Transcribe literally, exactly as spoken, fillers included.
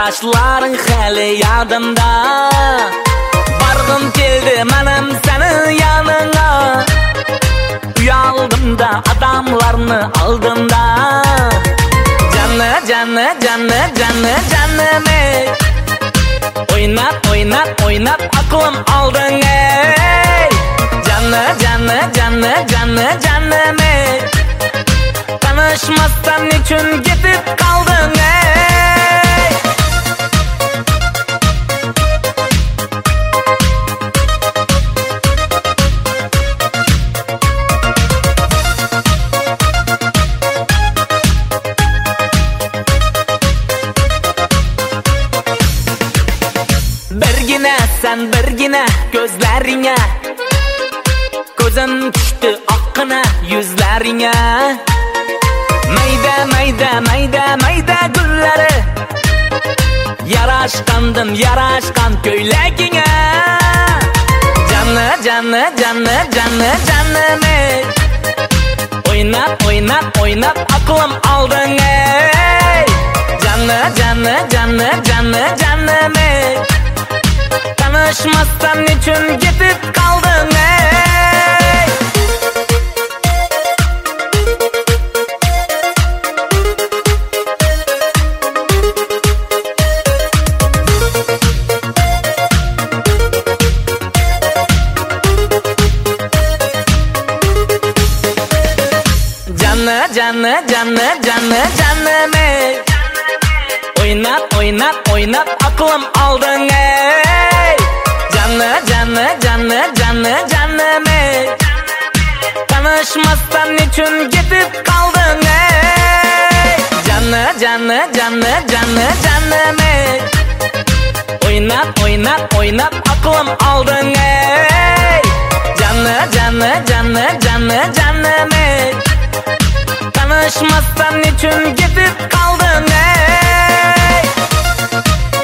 qarashlaring hali yodimda. Barg'im keldi menim senin yanına. Uyaldımda adamlarını aldımda. Canı canı canı canı canım ey. Oynat oynat oynat aklım aldın ey. Canı canı canı canı canım ey. Tanışmazsan niçin gidip kaldın ey. Birgine sen birgine gözlerine. Gözüm düştü akkına yüzlerine. Mayda mayda mayda mayda gülleri. Yaraşkandım yaraşkan köylekine. Canı canı canı canı canım ey. Oynat oynat oynat aklım aldın ey. Canı canı canı canı canım ey. Tanışmazsan niçin gidip kaldın ey. Canı canı canı canı canım ey. Oynat oynat oynat aklım aldın ey. Canı canı canı canı canım ey. Tanışmazsan niçin gidip kaldın ey. Canı canı canı canı canım ey. Oynat oynat oynat aklım aldın ey. Canı canı canı canı canım ey. Tanışmazsan niçin gidip kaldın ey.